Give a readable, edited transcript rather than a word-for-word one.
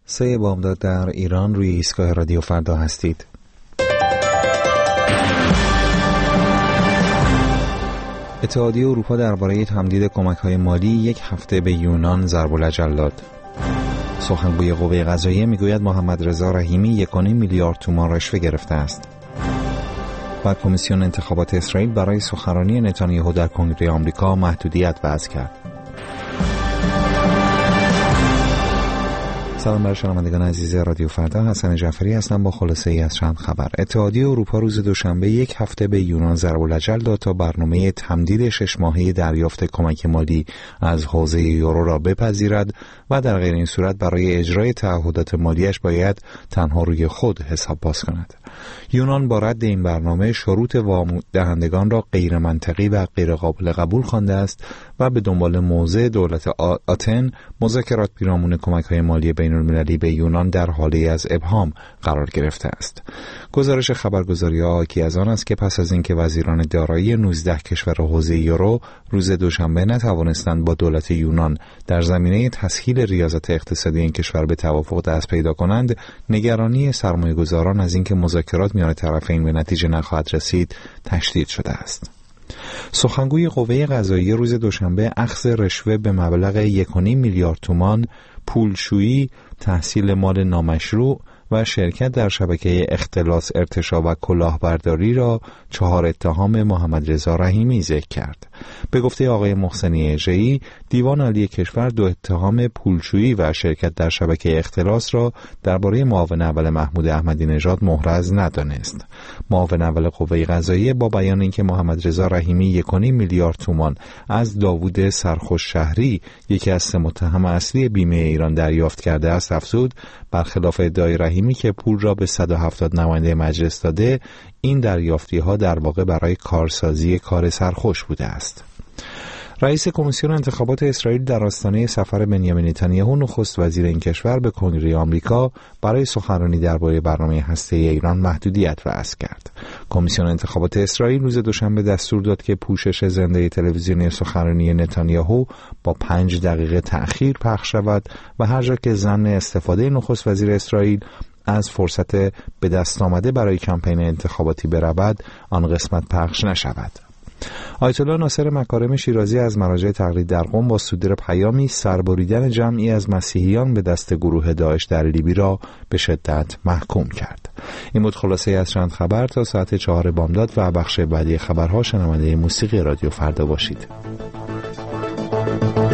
3 بامداد در ایران روی ایستگاه رادیو فردا هستید. اتحادیه اروپا درباره تمدید کمک‌های مالی 1 هفته به یونان ضرب العجل داد. سخنگوی قوه قضاییه میگوید محمد رضا رحیمی 1.5 میلیارد تومان رشوه گرفته است. و کمیسیون انتخابات اسرائیل برای سخنرانی نتانیاهو در کنگره آمریکا محدودیت وضع کرد. سلام بر شنوندگان عزیز رادیو فردا، حسن جعفری هستم با خلاصه ای از چند خبر. اتحادیه اروپا روز دوشنبه 1 هفته به یونان ضرب العجل داد تا برنامه تمدید 6 ماهه دریافت کمک مالی از حوزه یورو را بپذیرد و در غیر این صورت برای اجرای تعهدات مالیش باید تنها روی خود حساب باز کند. یونان با رد این برنامه شروط وام دهندگان را غیر منطقی و غیر قابل قبول خوانده است و به دنبال موضع دولت آتن مذاکرات پیرامون کمک‌های مالی بین‌المللی به یونان در حالی از ابهام قرار گرفته است. گزارش خبرگزاری‌ها حاکی از آن است که پس از اینکه وزیران دارایی 19 کشور حوزه یورو روز دوشنبه نتوانستند با دولت یونان در زمینه تسهیل ریاضت اقتصادی این کشور به توافق دست پیدا کنند، نگرانی سرمایه‌گذاران از اینکه مذاکرات میان طرفین به نتیجه نخواهد رسید تشدید شده است. سخنگوی قوه قضاییه روز دوشنبه اخذ رشوه به مبلغ 1.5 میلیارد تومان، پولشویی، تحصیل مال نامشروع و شرکت در شبکه اختلاس، ارتشا و کلاهبرداری را 4 اتهام محمد رضا رحیمی ذکر کرد. به گفته آقای محسنی اژه‌ای، دیوان عالی کشور 2 اتهام پولشویی و شرکت در شبکه اختلاس را درباره معاون اول محمود احمدی نژاد محرز ندانست. معاون اول قوه قضاییه با بیان اینکه محمد رضا رحیمی 1.5 میلیارد تومان از داوود سرخوش شهری، یکی از 3 متهم اصلی بیمه ایران دریافت کرده است، افزود برخلاف ادعای رحیمی که پول را به 170 نماینده مجلس داده، این دریافتی‌ها در واقع برای کارسازی کار سرخوش بوده است. رئیس کمیسیون انتخابات اسرائیل در آستانه سفر بنیامین نتانیاهو نخست وزیر این کشور به کنگره آمریکا برای سخنرانی درباره برنامه هسته‌ای ایران محدودیت وضع کرد. کمیسیون انتخابات اسرائیل روز دوشنبه دستور داد که پوشش زنده تلویزیونی سخنرانی نتانیاهو با 5 دقیقه تأخیر پخش شود و هر جا که ضمن استفاده نخست وزیر اسرائیل از فرصت به دست آمده برای کمپین انتخاباتی برود، آن قسمت پخش نشود. آیت الله ناصر مکارم شیرازی از مراجع تقلید در قم با صدور پیامی سربریدن جمعی از مسیحیان به دست گروه داعش در لیبی را به شدت محکوم کرد. این بود خلاصه از چند خبر. تا ساعت 4 بامداد و بخش بعدی خبرها شنونده موسیقی رادیو فردا باشید.